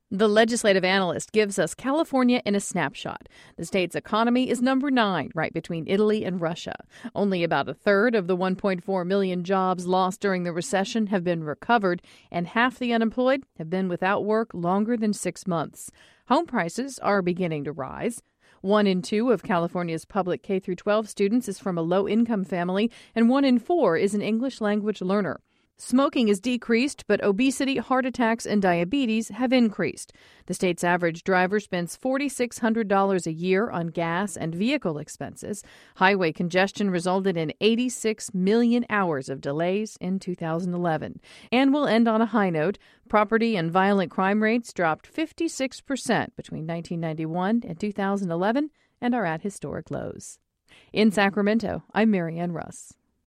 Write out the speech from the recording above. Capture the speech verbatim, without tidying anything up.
The legislative analyst gives us California in a snapshot. The state's economy is number nine, right between Italy and Russia. Only about a third of the one point four million jobs lost during the recession have been recovered, and half the unemployed have been without work longer than six months. Home prices are beginning to rise. One in two of California's public K through twelve students is from a low-income family, and one in four is an English language learner. Smoking has decreased, but obesity, heart attacks, and diabetes have increased. The state's average driver spends four thousand six hundred dollars a year on gas and vehicle expenses. Highway congestion resulted in eighty-six million hours of delays in two thousand eleven. And we'll end on a high note. Property and violent crime rates dropped fifty-six percent between nineteen ninety-one and two thousand eleven and are at historic lows. In Sacramento, I'm Marianne Russ.